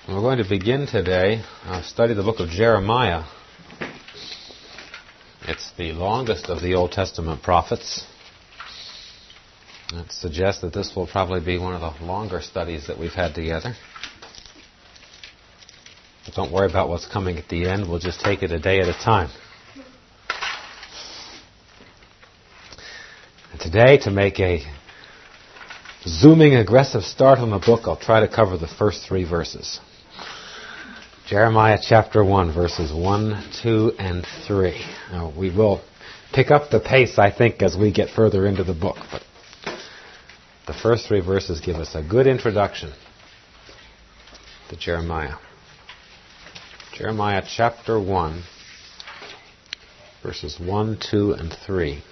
We're going to begin today study the book of Jeremiah. It's the longest of the Old Testament prophets. That suggests that this will probably be one of the longer studies that we've had together. But don't worry about what's coming at the end. We'll just take it a day at a time. And today, to make a zooming aggressive start on the book, I'll try to cover the first 3 verses. Jeremiah chapter 1, verses 1, 2, and 3. Now, we will pick up the pace, I think, as we get further into the book. But the first 3 verses give us a good introduction to Jeremiah. Jeremiah chapter 1, verses 1, 2, and 3.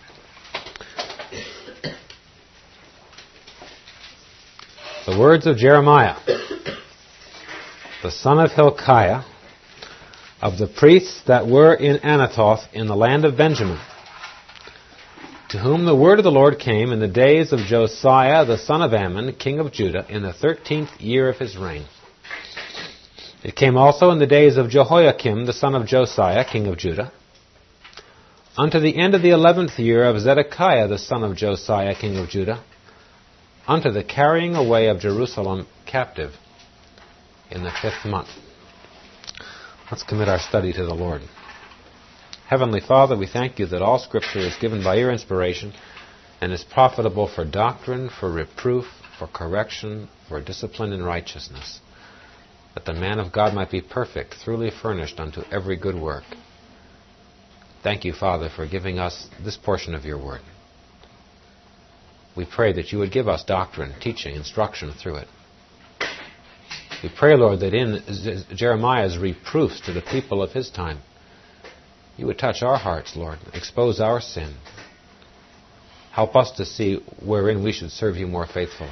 The words of Jeremiah, the son of Hilkiah, of the priests that were in Anathoth in the land of Benjamin, to whom the word of the Lord came in the days of Josiah the son of Ammon, king of Judah, in the 13th year of his reign. It came also in the days of Jehoiakim the son of Josiah, king of Judah, unto the end of the 11th year of Zedekiah the son of Josiah, king of Judah, unto the carrying away of Jerusalem captive in the 5th month. Let's commit our study to the Lord. Heavenly Father, we thank you that all Scripture is given by your inspiration and is profitable for doctrine, for reproof, for correction, for discipline in righteousness, that the man of God might be perfect, truly furnished unto every good work. Thank you, Father, for giving us this portion of your word. We pray that you would give us doctrine, teaching, instruction through it. We pray, Lord, that in Jeremiah's reproofs to the people of his time, you would touch our hearts, Lord, expose our sin. Help us to see wherein we should serve you more faithfully.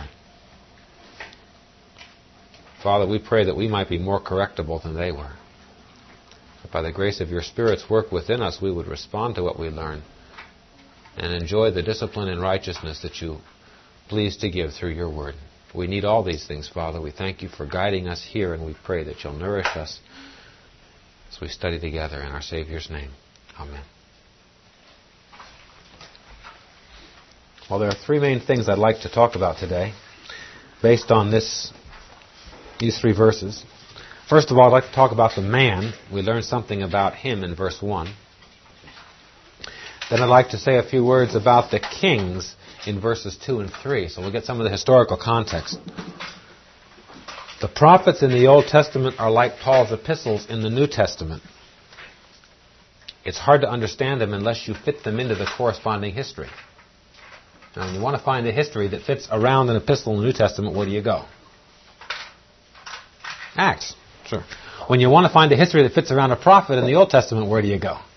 Father, we pray that we might be more correctable than they were. That by the grace of your Spirit's work within us, we would respond to what we learn and enjoy the discipline and righteousness that you please to give through your word. We need all these things, Father. We thank you for guiding us here, and we pray that you'll nourish us as we study together in our Savior's name. Amen. Well, there are 3 main things I'd like to talk about today based on these 3 verses. First of all, I'd like to talk about the man. We learned something about him in verse 1. Then I'd like to say a few words about the kings in verses 2 and 3. So we'll get some of the historical context. The prophets in the Old Testament are like Paul's epistles in the New Testament. It's hard to understand them unless you fit them into the corresponding history. Now, when you want to find a history that fits around an epistle in the New Testament, where do you go? Acts. Sure. When you want to find a history that fits around a prophet in the Old Testament, where do you go?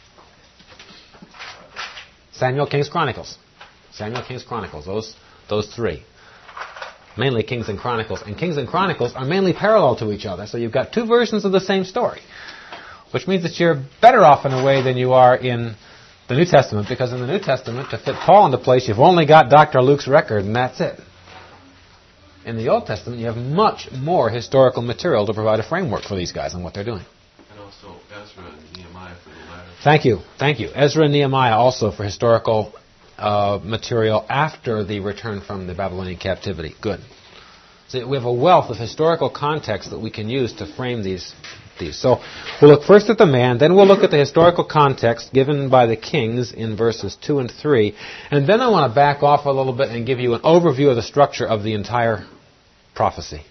Samuel, Kings, Chronicles. Samuel, Kings, Chronicles. Those 3. Mainly Kings and Chronicles. And Kings and Chronicles are mainly parallel to each other. So you've got 2 versions of the same story. Which means that you're better off in a way than you are in the New Testament. Because in the New Testament, to fit Paul into place, you've only got Dr. Luke's record, and that's it. In the Old Testament, you have much more historical material to provide a framework for these guys and what they're doing. And also Ezra and Nehemiah for the latter. Thank you. Ezra and Nehemiah also for historical material after the return from the Babylonian captivity. Good. So we have a wealth of historical context that we can use to frame these. So we'll look first at the man, then we'll look at the historical context given by the kings in verses 2 and 3, and then I want to back off a little bit and give you an overview of the structure of the entire prophecy.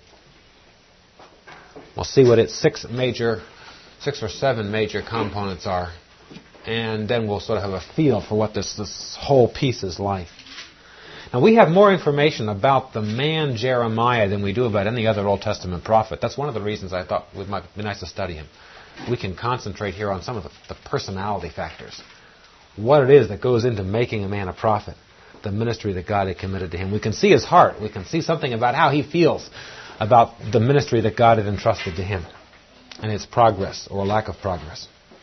We'll see what its 6 or 7 major components are, and then we'll sort of have a feel for what this whole piece is like. Now, we have more information about the man Jeremiah than we do about any other Old Testament prophet. That's one of the reasons I thought it might be nice to study him. We can concentrate here on some of the personality factors. What it is that goes into making a man a prophet. The ministry that God had committed to him. We can see his heart. We can see something about how he feels about the ministry that God had entrusted to him and its progress or lack of progress.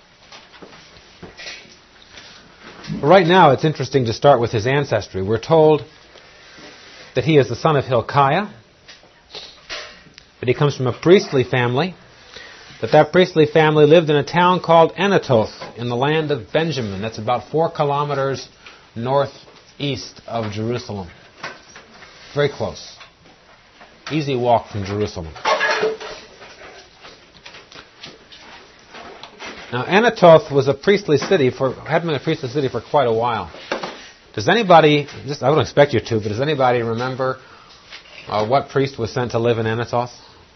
Right now, it's interesting to start with his ancestry. We're told that he is the son of Hilkiah, that he comes from a priestly family, that priestly family lived in a town called Anatoth in the land of Benjamin. That's about 4 kilometers northeast of Jerusalem. Very close. Easy walk from Jerusalem. Now, Anatoth was a priestly city had been a priestly city for quite a while. Does anybody, I don't expect you to, but does anybody remember what priest was sent to live in Anatoth?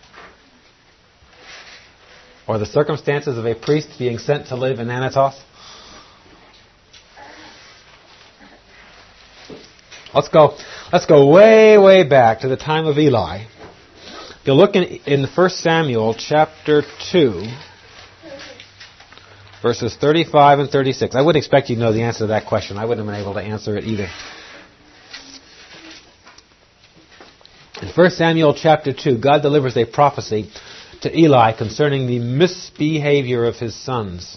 Or the circumstances of a priest being sent to live in Anatoth? Let's go way, way back to the time of Eli. If you look in 1 Samuel chapter 2, verses 35 and 36. I wouldn't expect you to know the answer to that question. I wouldn't have been able to answer it either. In 1 Samuel chapter 2, God delivers a prophecy to Eli concerning the misbehavior of his sons.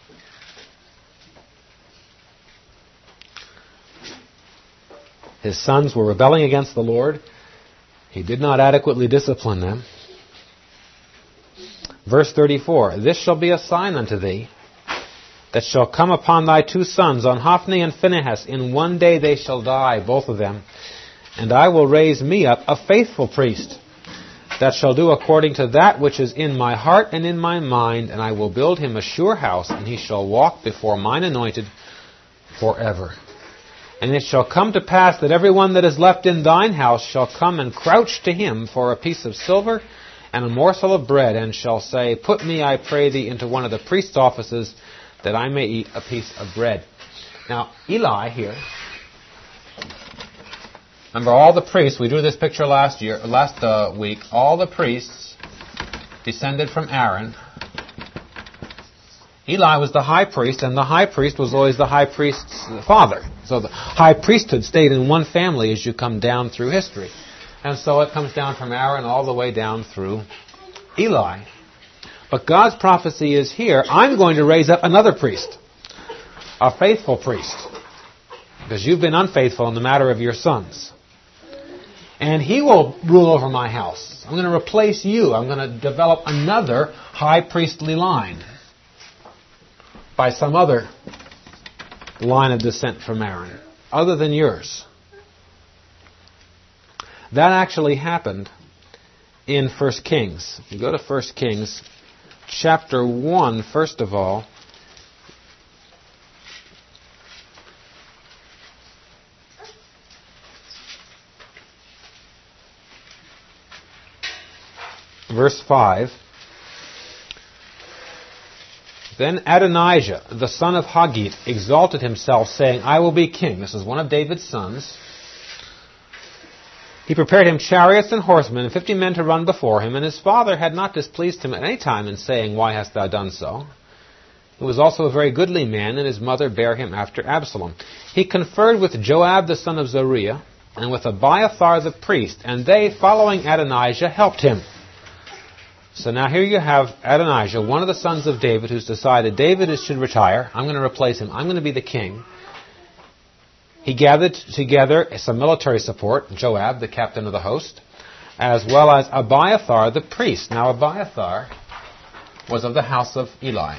His sons were rebelling against the Lord. He did not adequately discipline them. Verse 34, "This shall be a sign unto thee, that shall come upon thy 2 sons, on Hophni and Phinehas. In one day they shall die, both of them. And I will raise me up a faithful priest, that shall do according to that which is in my heart and in my mind. And I will build him a sure house, and he shall walk before mine anointed forever. And it shall come to pass that every one that is left in thine house shall come and crouch to him for a piece of silver and a morsel of bread, and shall say, Put me, I pray thee, into one of the priest's offices, that I may eat a piece of bread." Now, Eli here, remember all the priests, we drew this picture last week, all the priests descended from Aaron. Eli was the high priest, and the high priest was always the high priest's father. So the high priesthood stayed in one family as you come down through history. And so it comes down from Aaron all the way down through Eli. But God's prophecy is here, I'm going to raise up another priest, a faithful priest, because you've been unfaithful in the matter of your sons. And he will rule over my house. I'm going to replace you. I'm going to develop another high priestly line by some other line of descent from Aaron, other than yours. That actually happened in 1 Kings. If you go to 1 Kings chapter 1, first of all, verse 5, "Then Adonijah, the son of Haggith, exalted himself, saying, I will be king." This is one of David's sons. "He prepared him chariots and horsemen, and 50 men to run before him. And his father had not displeased him at any time in saying, Why hast thou done so? He was also a very goodly man, and his mother bare him after Absalom. He conferred with Joab the son of Zeruiah, and with Abiathar the priest, and they, following Adonijah, helped him." So now here you have Adonijah, one of the sons of David, who's decided David should retire. I'm going to replace him. I'm going to be the king. He gathered together some military support, Joab, the captain of the host, as well as Abiathar, the priest. Now Abiathar was of the house of Eli.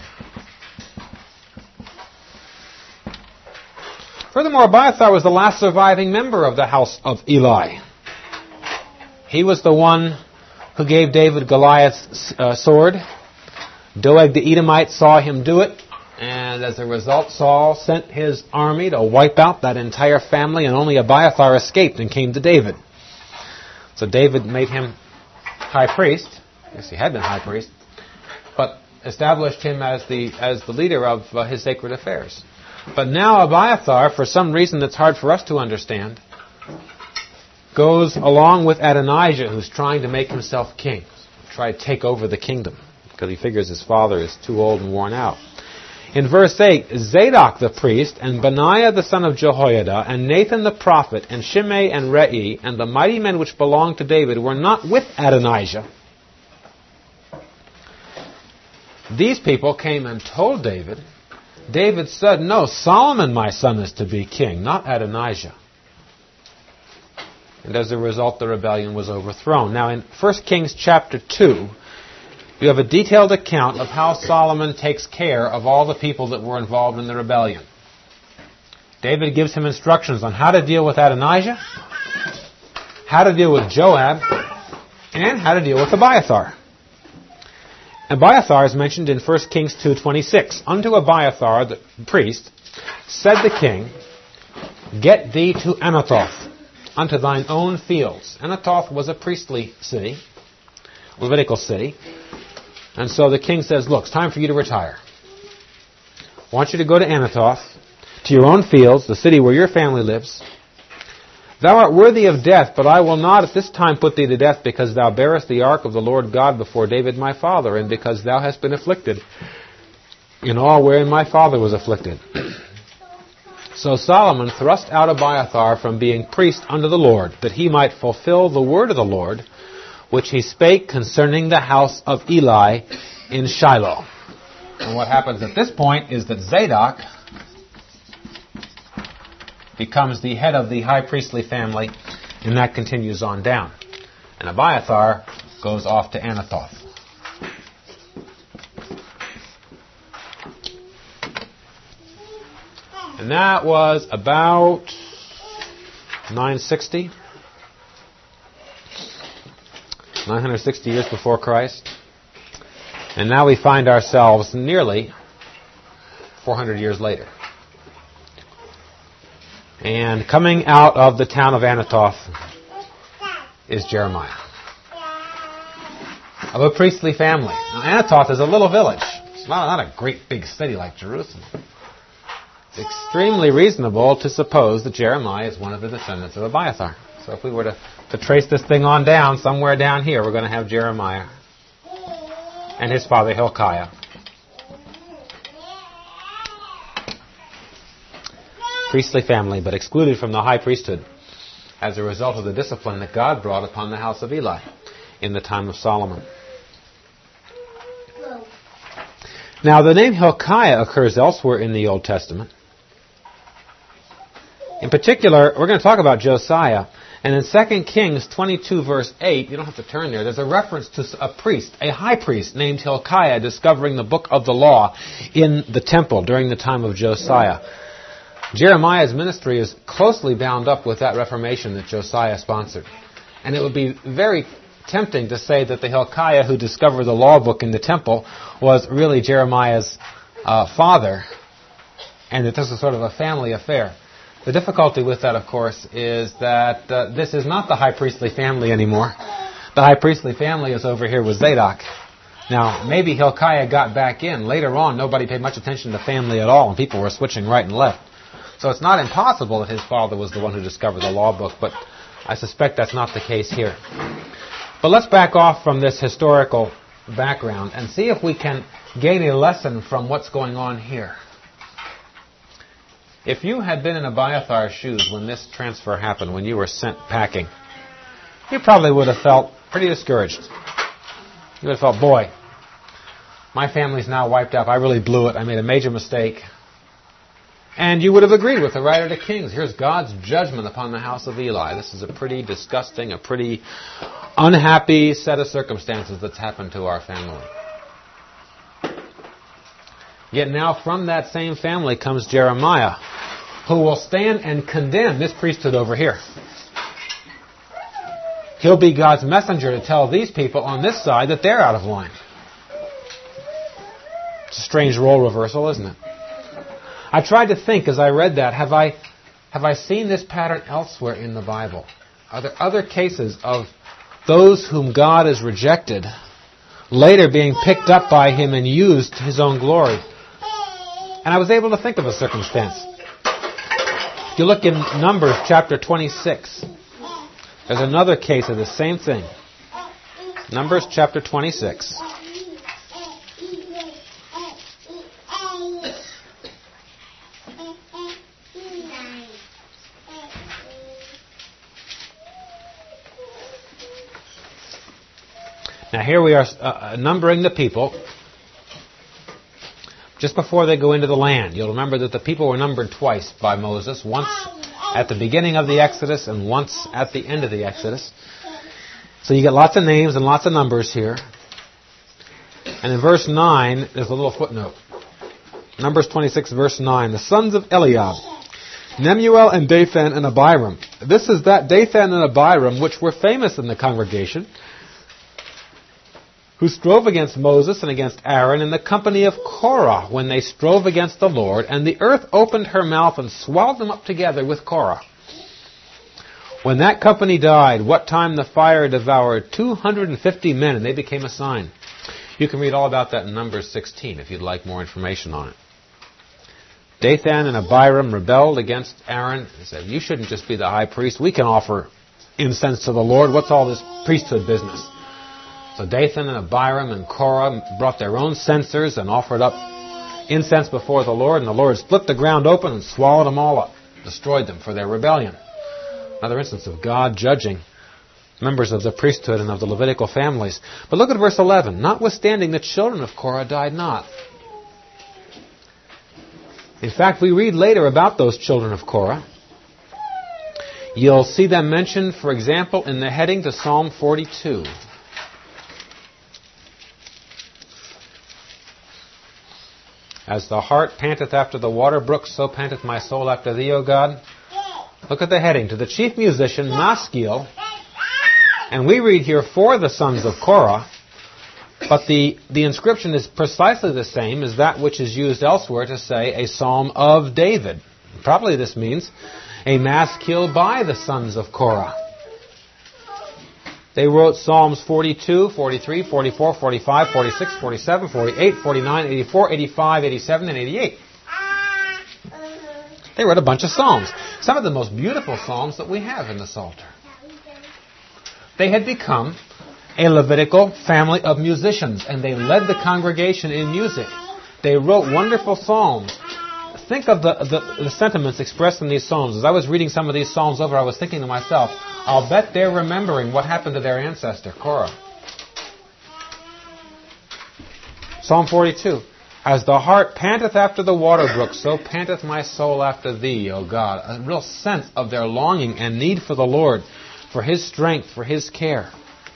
Furthermore, Abiathar was the last surviving member of the house of Eli. He was the one who gave David Goliath's sword. Doeg the Edomite saw him do it, and as a result, Saul sent his army to wipe out that entire family, and only Abiathar escaped and came to David. So David made him high priest. Yes, he had been high priest, but established him as the leader of his sacred affairs. But now Abiathar, for some reason that's hard for us to understand, goes along with Adonijah, who's trying to make himself king, try to take over the kingdom, because he figures his father is too old and worn out. In verse 8, Zadok the priest, and Benaiah the son of Jehoiada, and Nathan the prophet, and Shimei and Rei, and the mighty men which belonged to David, were not with Adonijah. These people came and told David. David said, "No, Solomon my son is to be king, not Adonijah." And as a result, the rebellion was overthrown. Now, in 1 Kings chapter 2, you have a detailed account of how Solomon takes care of all the people that were involved in the rebellion. David gives him instructions on how to deal with Adonijah, how to deal with Joab, and how to deal with Abiathar. Abiathar is mentioned in 1 Kings 2:26. Unto Abiathar, the priest, said the king, Get thee to Anathoth, unto thine own fields. Anathoth was a priestly city, Levitical city. And so the king says, look, it's time for you to retire. I want you to go to Anathoth, to your own fields, the city where your family lives. Thou art worthy of death, but I will not at this time put thee to death, because thou bearest the ark of the Lord God before David my father, and because thou hast been afflicted in all wherein my father was afflicted. So Solomon thrust out Abiathar from being priest unto the Lord, that he might fulfill the word of the Lord, which he spake concerning the house of Eli in Shiloh. And what happens at this point is that Zadok becomes the head of the high priestly family, and that continues on down. And Abiathar goes off to Anathoth. And that was about 960 years before Christ. And now we find ourselves nearly 400 years later. And coming out of the town of Anathoth is Jeremiah, of a priestly family. Now, Anathoth is a little village. It's not a great big city like Jerusalem. It's extremely reasonable to suppose that Jeremiah is one of the descendants of Abiathar. So if we were to trace this thing on down, somewhere down here, we're going to have Jeremiah and his father Hilkiah. Priestly family, but excluded from the high priesthood as a result of the discipline that God brought upon the house of Eli in the time of Solomon. Now, the name Hilkiah occurs elsewhere in the Old Testament. In particular, we're going to talk about Josiah. And in 2 Kings 22, verse 8, you don't have to turn there, there's a reference to a priest, a high priest named Hilkiah, discovering the book of the law in the temple during the time of Josiah. Jeremiah's ministry is closely bound up with that reformation that Josiah sponsored. And it would be very tempting to say that the Hilkiah who discovered the law book in the temple was really Jeremiah's father, and that this was sort of a family affair. The difficulty with that, of course, is that this is not the high priestly family anymore. The high priestly family is over here with Zadok. Now, maybe Hilkiah got back in. Later on, nobody paid much attention to family at all, and people were switching right and left. So it's not impossible that his father was the one who discovered the law book, but I suspect that's not the case here. But let's back off from this historical background and see if we can gain a lesson from what's going on here. If you had been in Abiathar's shoes when this transfer happened, when you were sent packing, you probably would have felt pretty discouraged. You would have felt, boy, my family's now wiped out. I really blew it. I made a major mistake. And you would have agreed with the writer to Kings. Here's God's judgment upon the house of Eli. This is a pretty disgusting, a pretty unhappy set of circumstances that's happened to our family. Yet now from that same family comes Jeremiah, who will stand and condemn this priesthood over here. He'll be God's messenger to tell these people on this side that they're out of line. It's a strange role reversal, isn't it? I tried to think as I read that, have I seen this pattern elsewhere in the Bible? Are there other cases of those whom God has rejected later being picked up by Him and used to His own glory? And I was able to think of a circumstance. If you look in Numbers chapter 26, there's another case of the same thing. Numbers chapter 26. Now here we are numbering the people just before they go into the land. You'll remember that the people were numbered twice by Moses, once at the beginning of the Exodus and once at the end of the Exodus. So you get lots of names and lots of numbers here. And in verse 9, there's a little footnote. Numbers 26, verse 9. The sons of Eliab, Nemuel and Dathan and Abiram. This is that Dathan and Abiram which were famous in the congregation, who strove against Moses and against Aaron in the company of Korah when they strove against the Lord, and the earth opened her mouth and swallowed them up together with Korah. When that company died, what time the fire devoured 250 men, and they became a sign. You can read all about that in Numbers 16 if you'd like more information on it. Dathan and Abiram rebelled against Aaron. They said, you shouldn't just be the high priest. We can offer incense to the Lord. What's all this priesthood business? So Dathan and Abiram and Korah brought their own censers and offered up incense before the Lord, and the Lord split the ground open and swallowed them all up, destroyed them for their rebellion. Another instance of God judging members of the priesthood and of the Levitical families. But look at verse 11. Notwithstanding, the children of Korah died not. In fact, we read later about those children of Korah. You'll see them mentioned, for example, in the heading to Psalm 42. As the hart panteth after the water brooks, so panteth my soul after thee, O God. Look at the heading. To the chief musician, Maskil. And we read here for the sons of Korah. But the inscription is precisely the same as that which is used elsewhere to say a psalm of David. Probably this means a maskil by the sons of Korah. They wrote Psalms 42, 43, 44, 45, 46, 47, 48, 49, 84, 85, 87, and 88. They wrote a bunch of psalms. Some of the most beautiful psalms that we have in the Psalter. They had become a Levitical family of musicians, and they led the congregation in music. They wrote wonderful psalms. Think of the sentiments expressed in these psalms. As I was reading some of these psalms over, I was thinking to myself, I'll bet they're remembering what happened to their ancestor, Korah. Psalm 42. As the hart panteth after the water brook, so panteth my soul after thee, O God. A real sense of their longing and need for the Lord, for His strength, for His care.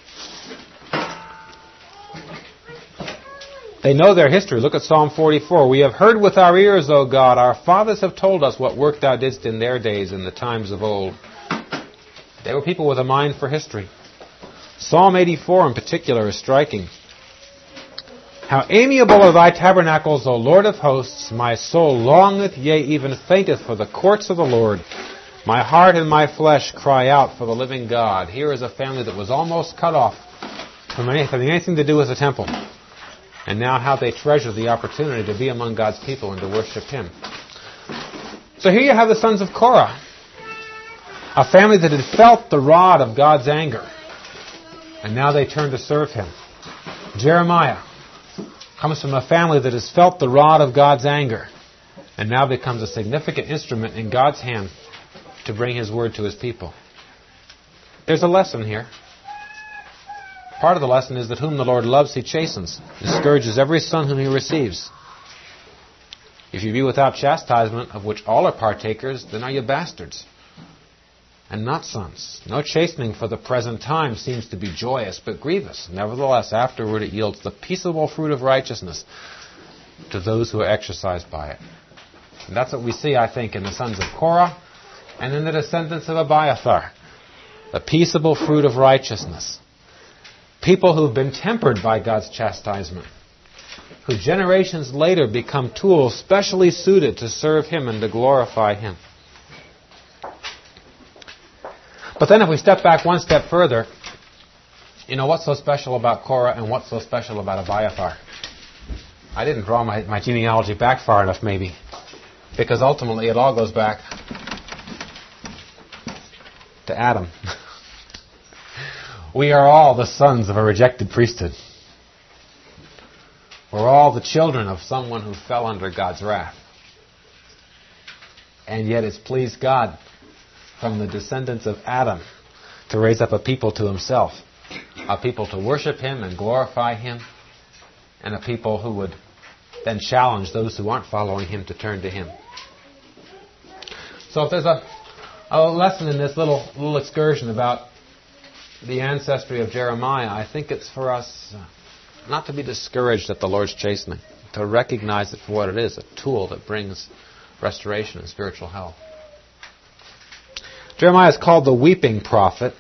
They know their history. Look at Psalm 44. We have heard with our ears, O God. Our fathers have told us what work thou didst in their days, in the times of old. They were people with a mind for history. Psalm 84 in particular is striking. How amiable are thy tabernacles, O Lord of hosts! My soul longeth, yea, even fainteth for the courts of the Lord. My heart and my flesh cry out for the living God. Here is a family that was almost cut off from having anything to do with the temple. And now how they treasure the opportunity to be among God's people and to worship Him. So here you have the sons of Korah. A family that had felt the rod of God's anger. And now they turn to serve Him. Jeremiah comes from a family that has felt the rod of God's anger. And now becomes a significant instrument in God's hand to bring His word to His people. There's a lesson here. Part of the lesson is that whom the Lord loves, He chastens. He scourges every son whom He receives. If you be without chastisement, of which all are partakers, then are you bastards, and not sons. No chastening for the present time seems to be joyous, but grievous. Nevertheless, afterward it yields the peaceable fruit of righteousness to those who are exercised by it. And that's what we see, I think, in the sons of Korah and in the descendants of Abiathar. The peaceable fruit of righteousness. People who've been tempered by God's chastisement, who generations later become tools specially suited to serve Him and to glorify Him. But then if we step back one step further, you know, what's so special about Korah and what's so special about Abiathar? I didn't draw my genealogy back far enough, maybe, because ultimately it all goes back to Adam. We are all the sons of a rejected priesthood. We're all the children of someone who fell under God's wrath. And yet it's pleased God from the descendants of Adam to raise up a people to Himself. A people to worship Him and glorify Him. And a people who would then challenge those who aren't following Him to turn to Him. So if there's a a lesson in this little excursion about the ancestry of Jeremiah. I think it's for us not to be discouraged at the Lord's chastening, to recognize it for what it is, a tool that brings restoration and spiritual health. Jeremiah is called the weeping prophet.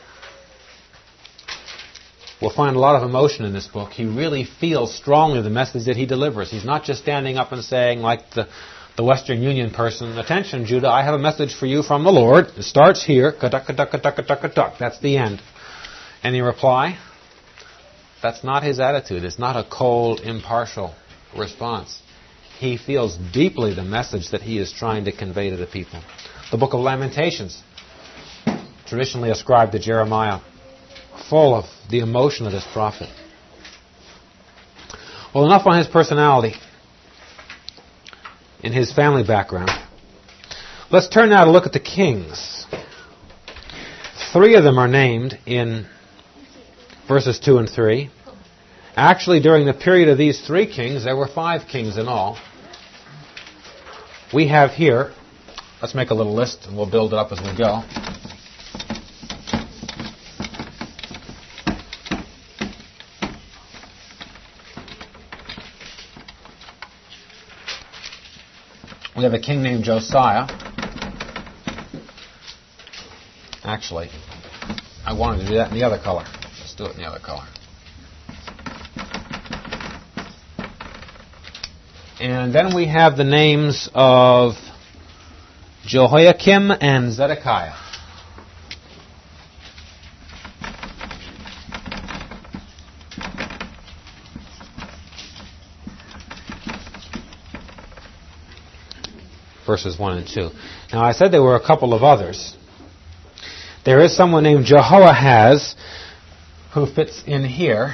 We'll find a lot of emotion in this book. He really feels strongly the message that he delivers. He's not just standing up and saying, like the Western Union person, "Attention, Judah, I have a message for you from the Lord. It starts here. Ka-duck-ka-duck-ka-duck-ka-duck-ka-duck." That's the end. Any reply? That's not his attitude. It's not a cold, impartial response. He feels deeply the message that he is trying to convey to the people. The book of Lamentations, traditionally ascribed to Jeremiah, full of the emotion of this prophet. Well, enough on his personality and his family background. Let's turn now to look at the kings. 3 of them are named in verses 2 and 3. Actually, during the period of these 3 kings, there were 5 kings in all. We have here, let's make a little list and we'll build it up as we go. We have a king named Josiah. Actually, I wanted to do that in the other color. Let's do it in the other color. And then we have the names of Jehoiakim and Zedekiah. Verses 1 and 2. Now, I said there were a couple of others. There is someone named Jehoahaz who fits in here.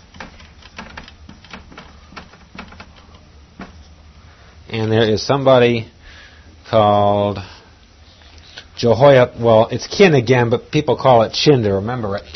And there is somebody called Jehoiakim. Well, it's kin again, but people call it Chin to remember it.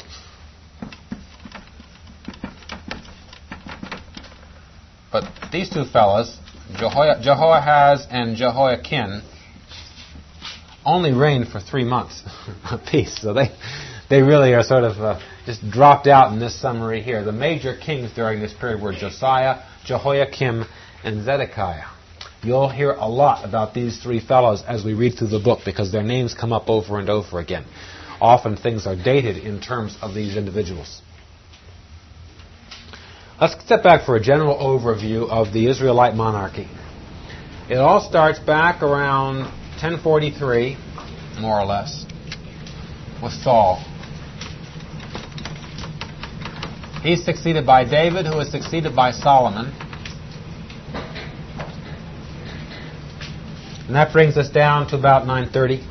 But these 2 fellows, Jehoahaz and Jehoiakim, only reigned for 3 months apiece. So they really are sort of just dropped out in this summary here. The major kings during this period were Josiah, Jehoiakim, and Zedekiah. You'll hear a lot about these 3 fellows as we read through the book because their names come up over and over again. Often things are dated in terms of these individuals. Let's step back for a general overview of the Israelite monarchy. It all starts back around 1043, more or less, with Saul. He's succeeded by David, who is succeeded by Solomon. And that brings us down to about 930.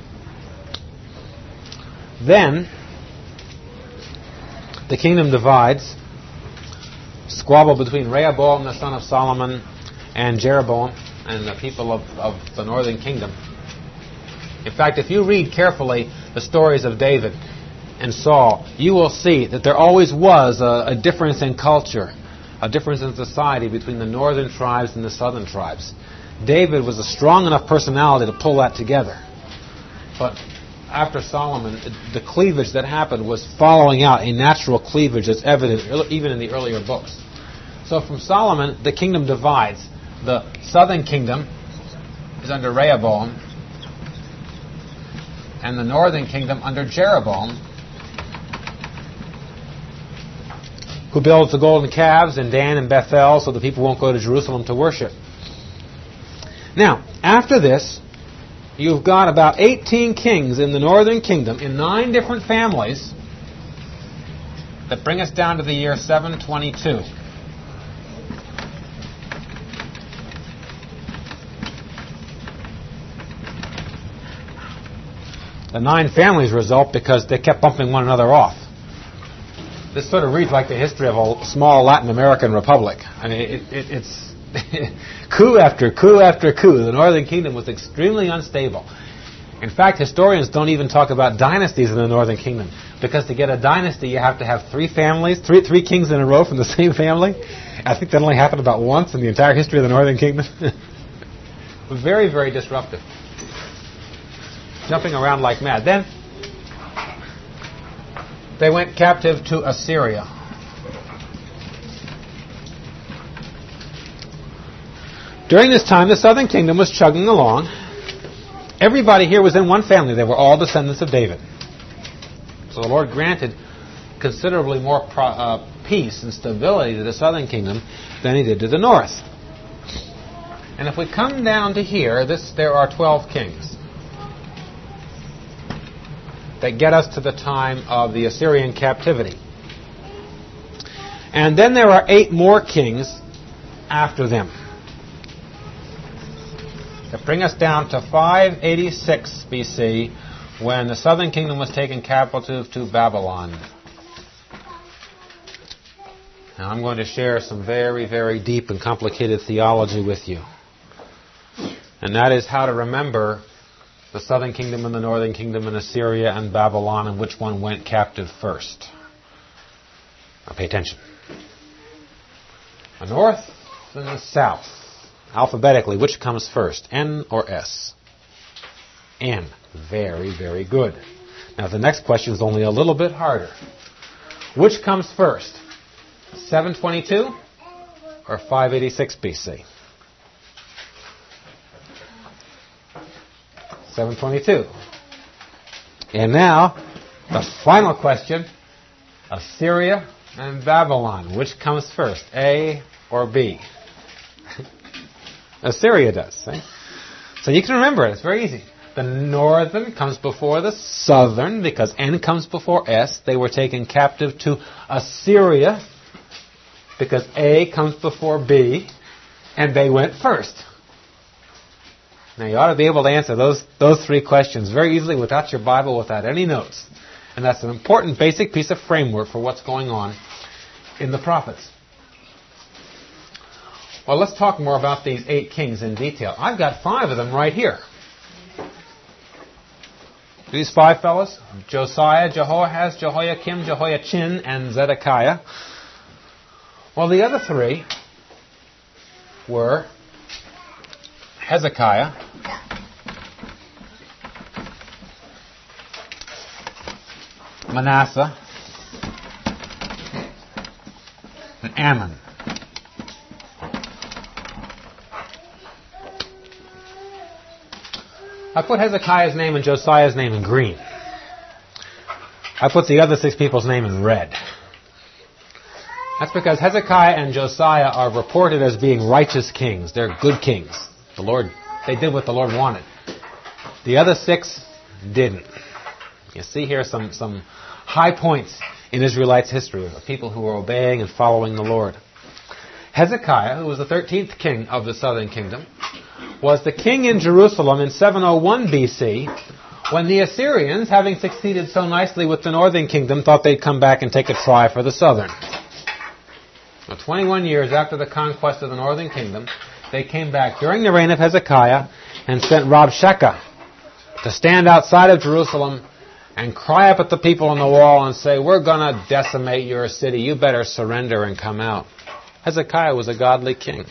Then, the kingdom divides. Squabble between Rehoboam, the son of Solomon, and Jeroboam, and the people of the northern kingdom. In fact, if you read carefully the stories of David and Saul, you will see that there always was a difference in culture, a difference in society between the northern tribes and the southern tribes. David was a strong enough personality to pull that together. But after Solomon, the cleavage that happened was following out a natural cleavage that's evident even in the earlier books. So from Solomon, the kingdom divides. The southern kingdom is under Rehoboam, and the northern kingdom under Jeroboam, who builds the golden calves in Dan and Bethel so the people won't go to Jerusalem to worship. Now, after this, you've got about 18 kings in the northern kingdom in 9 different families that bring us down to the year 722. The 9 families result because they kept bumping one another off. This sort of reads like the history of a small Latin American republic. I mean, it's coup after coup after coup. The northern kingdom was extremely unstable. In fact, historians don't even talk about dynasties in the northern kingdom, because to get a dynasty you have to have 3 families, three kings in a row from the same family. I think that only happened about once in the entire history of the northern kingdom. Very, very disruptive. jumping around like mad. Then they went captive to Assyria. During this time, the southern kingdom was chugging along. Everybody here was in one family. They were all descendants of David. So the Lord granted considerably more peace and stability to the southern kingdom than He did to the north. And if we come down to here, there are 12 kings that get us to the time of the Assyrian captivity. And then there are 8 more kings after them that bring us down to 586 BC, when the southern kingdom was taken captive to Babylon. Now I'm going to share some very, very deep and complicated theology with you. And that is how to remember the southern kingdom and the northern kingdom and Assyria and Babylon, and which one went captive first. Now pay attention. The north and the south. Alphabetically, which comes first, N or S? N. Very, very good. Now the next question is only a little bit harder. Which comes first, 722 or 586 BC? 722. And now, the final question, Assyria and Babylon. Which comes first, A or B? Assyria does. Eh? So you can remember it. It's very easy. The northern comes before the southern because N comes before S. They were taken captive to Assyria because A comes before B, and they went first. Now you ought to be able to answer those 3 questions very easily without your Bible, without any notes. And that's an important basic piece of framework for what's going on in the prophets. Well, let's talk more about these 8 kings in detail. I've got 5 of them right here. These 5 fellows, Josiah, Jehoahaz, Jehoiakim, Jehoiachin, and Zedekiah. Well, the other 3 were Hezekiah, Manasseh, and Ammon. I put Hezekiah's name and Josiah's name in green. I put the other 6 people's name in red. That's because Hezekiah and Josiah are reported as being righteous kings. They're good kings. They did what the Lord wanted. The other 6 didn't. You see here some high points in Israelites' history of people who were obeying and following the Lord. Hezekiah, who was the 13th king of the southern kingdom, was the king in Jerusalem in 701 BC, when the Assyrians, having succeeded so nicely with the northern kingdom, thought they'd come back and take a try for the southern. Now, 21 years after the conquest of the northern kingdom, they came back during the reign of Hezekiah and sent Rabshakeh to stand outside of Jerusalem and cry up at the people on the wall and say, "We're going to decimate your city. You better surrender and come out." Hezekiah was a godly king.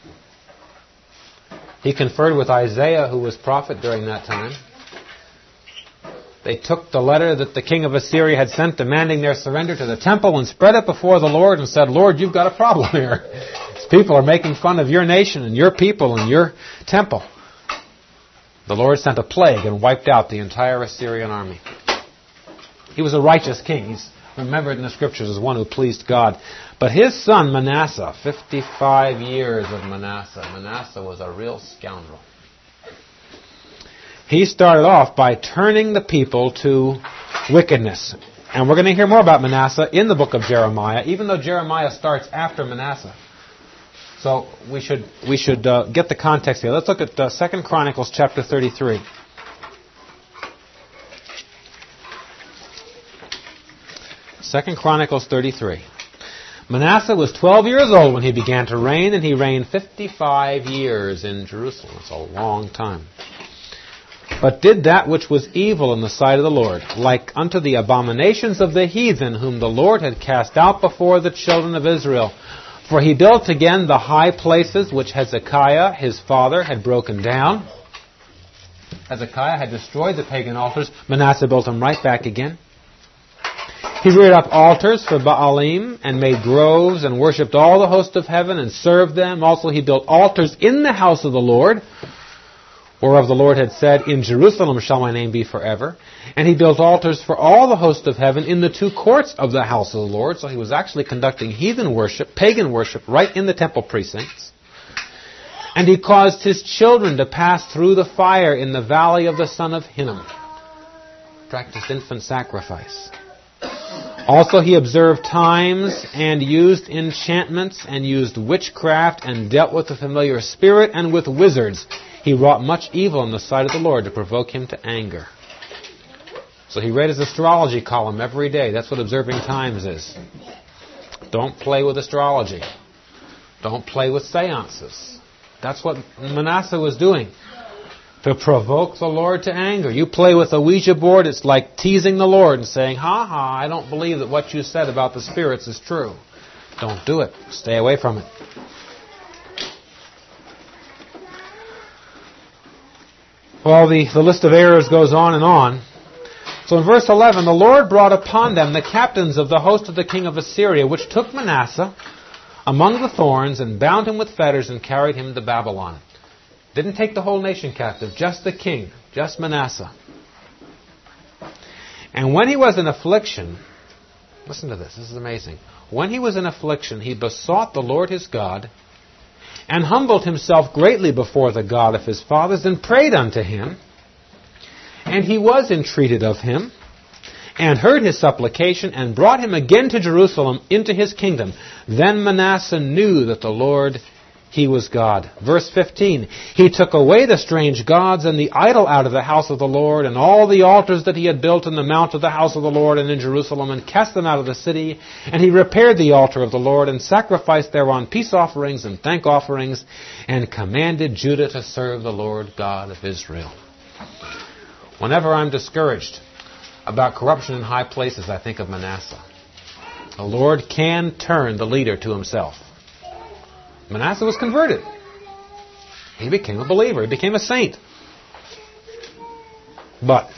He conferred with Isaiah, who was prophet during that time. They took the letter that the king of Assyria had sent demanding their surrender to the temple and spread it before the Lord and said, "Lord, you've got a problem here. These people are making fun of your nation and your people and your temple." The Lord sent a plague and wiped out the entire Assyrian army. He was a righteous king. He's remembered in the Scriptures as one who pleased God. But his son Manasseh, 55 years of Manasseh. Manasseh was a real scoundrel. He started off by turning the people to wickedness. And we're going to hear more about Manasseh in the book of Jeremiah, even though Jeremiah starts after Manasseh. So we should get the context here. Let's look at 2 Chronicles chapter 33. 2 Chronicles 33. Manasseh was 12 years old when he began to reign, and he reigned 55 years in Jerusalem. That's a long time. But did that which was evil in the sight of the Lord, like unto the abominations of the heathen, whom the Lord had cast out before the children of Israel. For he built again the high places which Hezekiah his father had broken down. Hezekiah had destroyed the pagan altars, Manasseh built them right back again. He reared up altars for Baalim and made groves and worshipped all the host of heaven and served them. Also he built altars in the house of the Lord, whereof the Lord had said, in Jerusalem shall my name be forever. And he built altars for all the host of heaven in the two courts of the house of the Lord. So he was actually conducting heathen worship, pagan worship, right in the temple precincts. And he caused his children to pass through the fire in the valley of the son of Hinnom. Practiced infant sacrifice. Also he observed times and used enchantments and used witchcraft and dealt with the familiar spirit and with wizards. He wrought much evil in the sight of the Lord to provoke him to anger. So he read his astrology column every day. That's what observing times is. Don't play with astrology. Don't play with seances. That's what Manasseh was doing, to provoke the Lord to anger. You play with a Ouija board, it's like teasing the Lord and saying, ha ha, I don't believe that what you said about the spirits is true. Don't do it. Stay away from it. Well, the list of errors goes on and on. So in verse 11, the Lord brought upon them the captains of the host of the king of Assyria, which took Manasseh among the thorns and bound him with fetters and carried him to Babylon. Didn't take the whole nation captive, just the king, just Manasseh. And when he was in affliction, listen to this, this is amazing. When he was in affliction, he besought the Lord his God and humbled himself greatly before the God of his fathers and prayed unto him. And he was entreated of him and heard his supplication and brought him again to Jerusalem into his kingdom. Then Manasseh knew that the Lord, he was God. Verse 15, he took away the strange gods and the idol out of the house of the Lord and all the altars that he had built in the mount of the house of the Lord and in Jerusalem and cast them out of the city. And he repaired the altar of the Lord and sacrificed thereon peace offerings and thank offerings and commanded Judah to serve the Lord God of Israel. Whenever I'm discouraged about corruption in high places, I think of Manasseh. The Lord can turn the leader to himself. Manasseh was converted. He became a believer. He became a saint. But,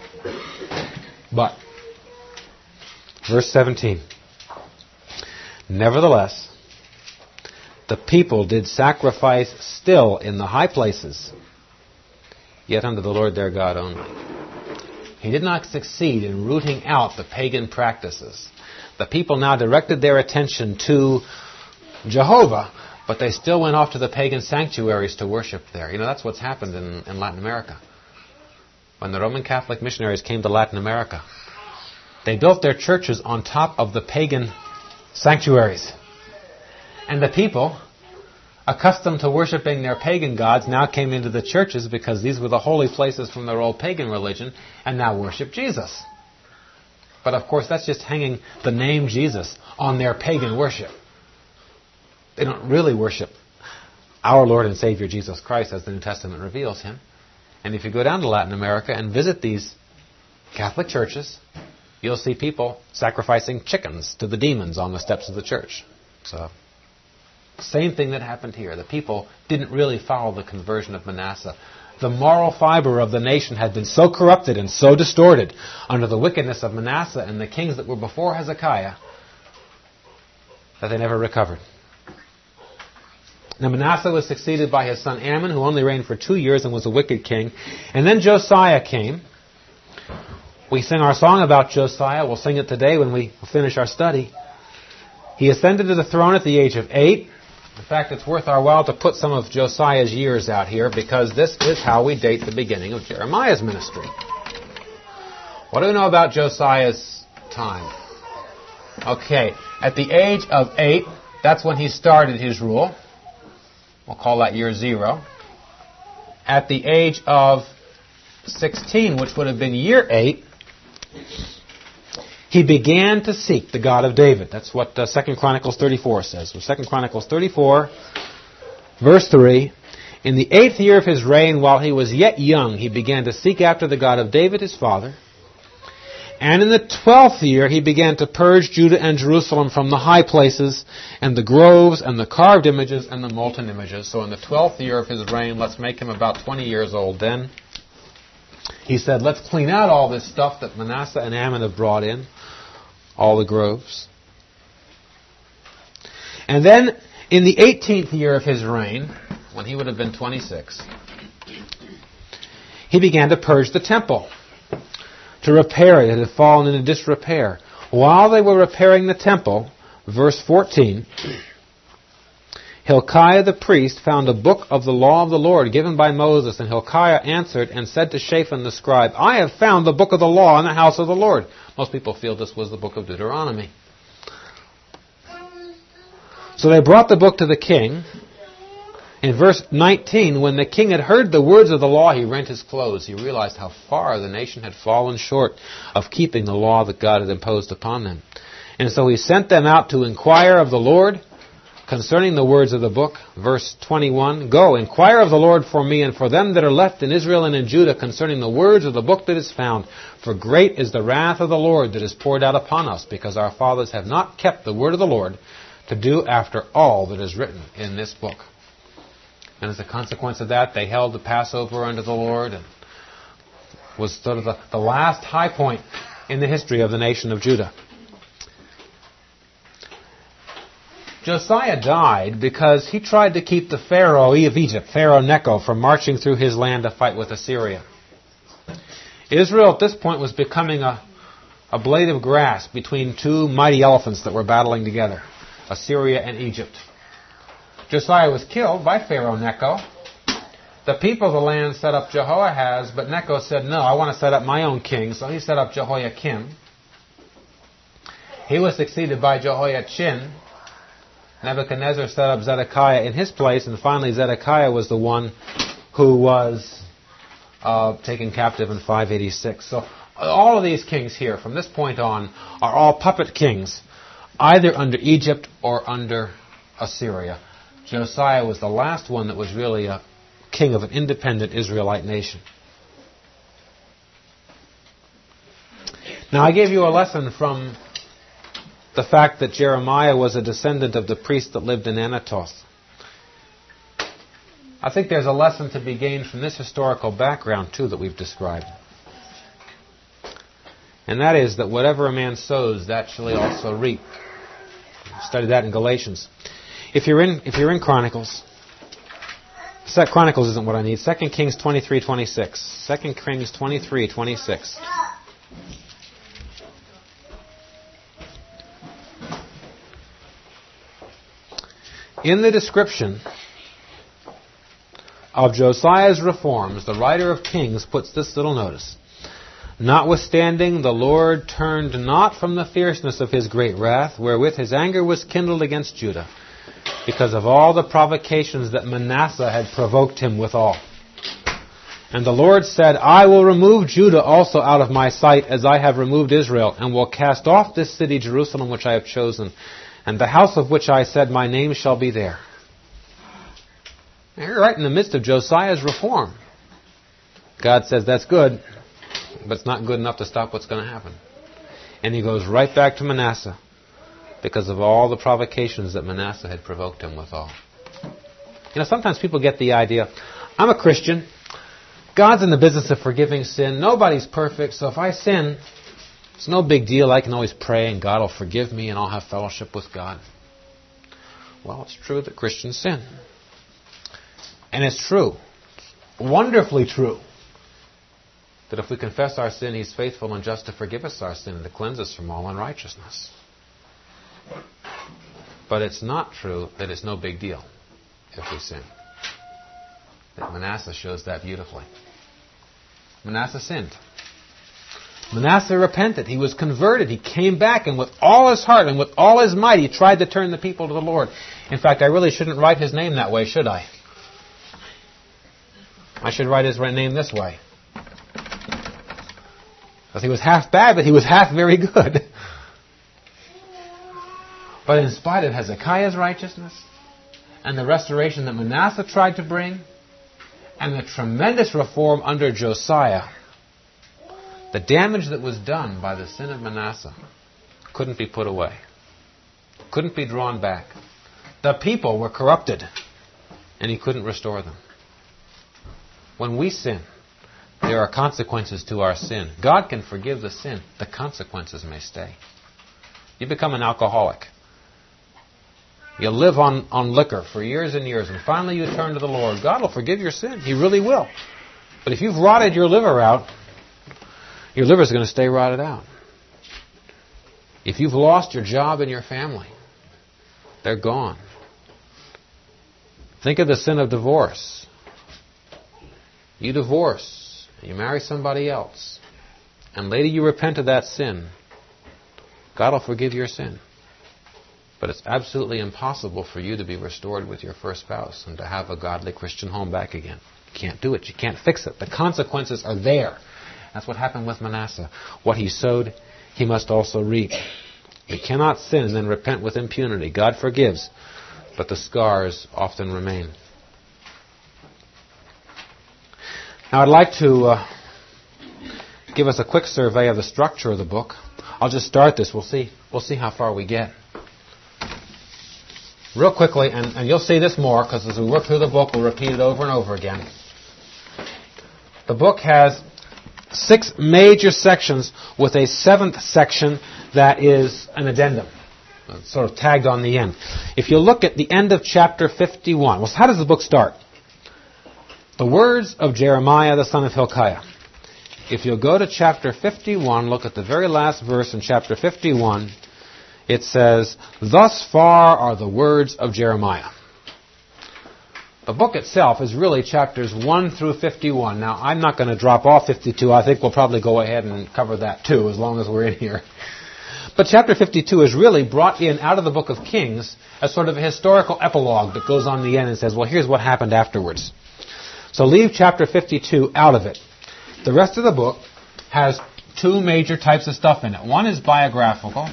verse 17, nevertheless, the people did sacrifice still in the high places, yet unto the Lord their God only. He did not succeed in rooting out the pagan practices. The people now directed their attention to Jehovah, but they still went off to the pagan sanctuaries to worship there. You know, that's what's happened in Latin America. When the Roman Catholic missionaries came to Latin America, they built their churches on top of the pagan sanctuaries. And the people, accustomed to worshiping their pagan gods, now came into the churches because these were the holy places from their old pagan religion, and now worship Jesus. But of course, that's just hanging the name Jesus on their pagan worship. They don't really worship our Lord and Savior Jesus Christ as the New Testament reveals him. And if you go down to Latin America and visit these Catholic churches, you'll see people sacrificing chickens to the demons on the steps of the church. So, same thing that happened here. The people didn't really follow the conversion of Manasseh. The moral fiber of the nation had been so corrupted and so distorted under the wickedness of Manasseh and the kings that were before Hezekiah that they never recovered. Now Manasseh was succeeded by his son Amon, who only reigned for 2 years and was a wicked king. And then Josiah came. We sing our song about Josiah. We'll sing it today when we finish our study. He ascended to the throne at the age of 8. In fact, it's worth our while to put some of Josiah's years out here, because this is how we date the beginning of Jeremiah's ministry. What do we know about Josiah's time? Okay, at the age of 8, that's when he started his rule. We'll call that year 0. At the age of 16, which would have been year 8, he began to seek the God of David. That's what 2 Chronicles 34 says. So 2 Chronicles 34, verse 3, in the 8th year of his reign, while he was yet young, he began to seek after the God of David his father. And in the 12th year, he began to purge Judah and Jerusalem from the high places and the groves and the carved images and the molten images. So in the 12th year of his reign, let's make him about 20 years old then. He said, let's clean out all this stuff that Manasseh and Ammon have brought in, all the groves. And then, in the 18th year of his reign, when he would have been 26, he began to purge the temple, to repair it. It had fallen into disrepair. While they were repairing the temple, verse 14, Hilkiah the priest found a book of the law of the Lord given by Moses, and Hilkiah answered and said to Shaphan the scribe, I have found the book of the law in the house of the Lord. Most people feel this was the book of Deuteronomy. So they brought the book to the king. In verse 19, when the king had heard the words of the law, he rent his clothes. He realized how far the nation had fallen short of keeping the law that God had imposed upon them. And so he sent them out to inquire of the Lord concerning the words of the book. Verse 21, Go, inquire of the Lord for me and for them that are left in Israel and in Judah concerning the words of the book that is found. For great is the wrath of the Lord that is poured out upon us, because our fathers have not kept the word of the Lord to do after all that is written in this book. And as a consequence of that, they held the Passover unto the Lord, and was sort of the last high point in the history of the nation of Judah. Josiah died because he tried to keep the Pharaoh of Egypt, Pharaoh Necho, from marching through his land to fight with Assyria. Israel at this point was becoming a blade of grass between two mighty elephants that were battling together, Assyria and Egypt. Josiah was killed by Pharaoh Necho. The people of the land set up Jehoahaz, but Necho said, no, I want to set up my own king. So he set up Jehoiakim. He was succeeded by Jehoiachin. Nebuchadnezzar set up Zedekiah in his place, and finally Zedekiah was the one who was taken captive in 586. So all of these kings here, from this point on, are all puppet kings, either under Egypt or under Assyria. Josiah was the last one that was really a king of an independent Israelite nation. Now, I gave you a lesson from the fact that Jeremiah was a descendant of the priest that lived in Anatoth. I think there's a lesson to be gained from this historical background, too, that we've described. And that is that whatever a man sows, that shall he also reap. Study that in Galatians. If you're in Chronicles, Chronicles isn't what I need. 2 Kings 23:26. 2 Kings 23:26. In the description of Josiah's reforms, the writer of Kings puts this little notice. Notwithstanding, the Lord turned not from the fierceness of his great wrath, wherewith his anger was kindled against Judah, because of all the provocations that Manasseh had provoked him withal. And the Lord said, I will remove Judah also out of my sight, as I have removed Israel, and will cast off this city Jerusalem which I have chosen, and the house of which I said, my name shall be there. Now, you're right in the midst of Josiah's reform. God says, that's good, but it's not good enough to stop what's going to happen. And he goes right back to Manasseh, because of all the provocations that Manasseh had provoked him withal. You know, sometimes people get the idea, I'm a Christian, God's in the business of forgiving sin, nobody's perfect, so if I sin, it's no big deal, I can always pray and God will forgive me and I'll have fellowship with God. Well, it's true that Christians sin. And it's true, wonderfully true, that if we confess our sin, He's faithful and just to forgive us our sin and to cleanse us from all unrighteousness. But it's not true that it's no big deal if we sin. That Manasseh shows that beautifully. Manasseh sinned. Manasseh repented. He was converted. He came back, and with all his heart and with all his might, he tried to turn the people to the Lord. In fact, I really shouldn't write his name that way, should I? I should write his name this way. Because he was half bad, but he was half very good. But in spite of Hezekiah's righteousness, and the restoration that Manasseh tried to bring, and the tremendous reform under Josiah, the damage that was done by the sin of Manasseh couldn't be put away. Couldn't be drawn back. The people were corrupted, and he couldn't restore them. When we sin, There are consequences to our sin. God can forgive the sin. The consequences may stay. You become an alcoholic. You live on liquor for years and years, and finally you turn to the Lord. God will forgive your sin. He really will. But if you've rotted your liver out, your liver's going to stay rotted out. If you've lost your job and your family, they're gone. Think of the sin of divorce. You divorce, you marry somebody else, and later you repent of that sin. God will forgive your sin. But it's absolutely impossible for you to be restored with your first spouse and to have a godly Christian home back again. You can't do it. You can't fix it. The consequences are there. That's what happened with Manasseh. What he sowed, he must also reap. We cannot sin and then repent with impunity. God forgives, but the scars often remain. Now I'd like to give us a quick survey of the structure of the book. I'll just start this. We'll see how far we get. Real quickly, and you'll see this more, because as we work through the book, we'll repeat it over and over again. The book has 6 major sections with a 7th section that is an addendum, sort of tagged on the end. If you look at the end of chapter 51, well, how does the book start? The words of Jeremiah, the son of Hilkiah. If you'll go to chapter 51, look at the very last verse in chapter 51, it says, "Thus far are the words of Jeremiah." The book itself is really chapters 1 through 51. Now, I'm not going to drop off 52. I think we'll probably go ahead and cover that too, as long as we're in here. But chapter 52 is really brought in out of the book of Kings as sort of a historical epilogue that goes on the end and says, well, here's what happened afterwards. So leave chapter 52 out of it. The rest of the book has 2 major types of stuff in it. One is biographical,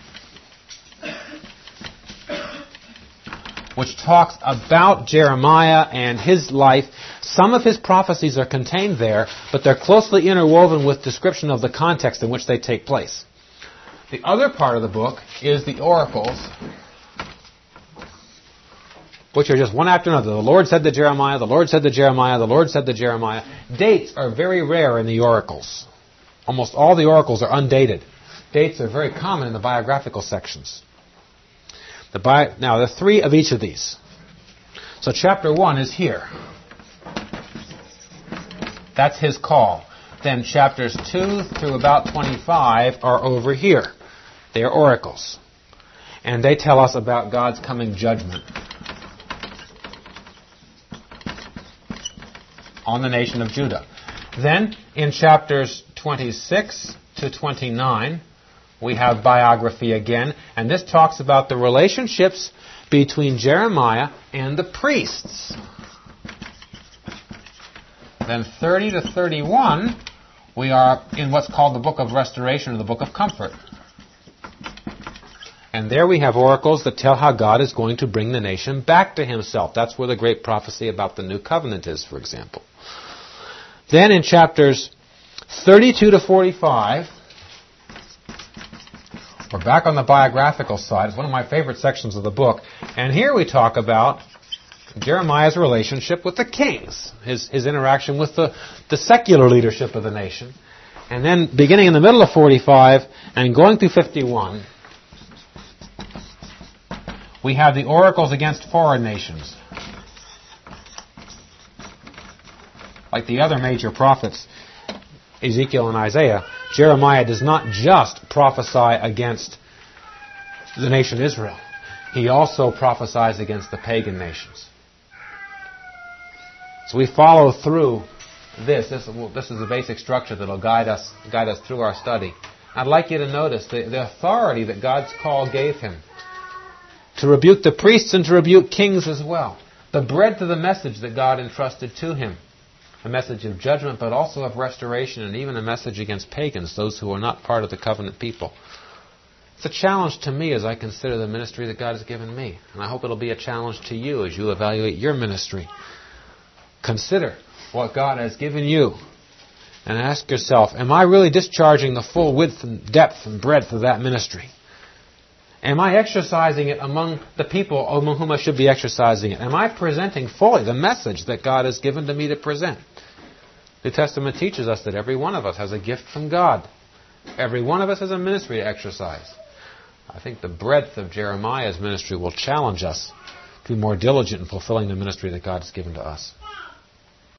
which talks about Jeremiah and his life. Some of his prophecies are contained there, but they're closely interwoven with description of the context in which they take place. The other part of the book is the oracles, which are just one after another. The Lord said to Jeremiah, the Lord said to Jeremiah, the Lord said to Jeremiah. Dates are very rare in the oracles. Almost all the oracles are undated. Dates are very common in the biographical sections. Now, there are 3 of each of these. So chapter 1 is here. That's his call. Then chapters 2 through about 25 are over here. They are oracles. And they tell us about God's coming judgment on the nation of Judah. Then, in chapters 26 to 29, we have biography again, and this talks about the relationships between Jeremiah and the priests. Then 30 to 31, we are in what's called the book of restoration, or the book of comfort. And there we have oracles that tell how God is going to bring the nation back to himself. That's where the great prophecy about the new covenant is, for example. Then in chapters 32 to 45, we're back on the biographical side. It's one of my favorite sections of the book. And here we talk about Jeremiah's relationship with the kings, his interaction with the secular leadership of the nation. And then beginning in the middle of 45 and going through 51, we have the oracles against foreign nations. Like the other major prophets, Ezekiel and Isaiah, Jeremiah does not just prophesy against the nation Israel. He also prophesies against the pagan nations. So we follow through this. This is the basic structure that will guide us through our study. I'd like you to notice the authority that God's call gave him to rebuke the priests and to rebuke kings as well. The breadth of the message that God entrusted to him. A message of judgment, but also of restoration, and even a message against pagans, those who are not part of the covenant people. It's a challenge to me as I consider the ministry that God has given me. And I hope it'll be a challenge to you as you evaluate your ministry. Consider what God has given you and ask yourself, am I really discharging the full width and depth and breadth of that ministry? Am I exercising it among the people among whom I should be exercising it? Am I presenting fully the message that God has given to me to present? The New Testament teaches us that every one of us has a gift from God. Every one of us has a ministry to exercise. I think the breadth of Jeremiah's ministry will challenge us to be more diligent in fulfilling the ministry that God has given to us.